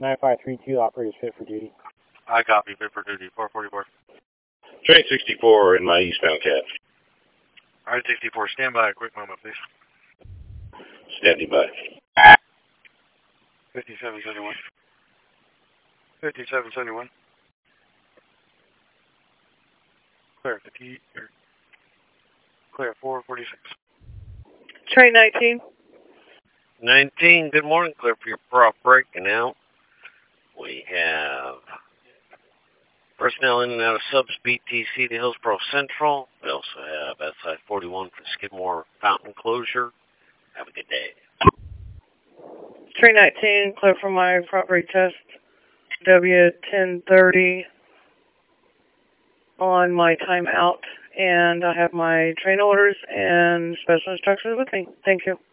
9532, operators fit for duty. I copy, fit for duty, 444. Train 64 in my eastbound cab. Alright, 64, stand by a quick moment, please. Standing by. 5771. 5771. Clear 50, clear 446. Train 19. 19, good morning, clear for your prop breaking out. We have personnel in and out of subs BTC to Hillsborough Central. We also have SI 41 for Skidmore Fountain Closure. Have a good day. Train 19, clear for my property test. W1030 on my timeout. And I have my train orders and special instructions with me. Thank you.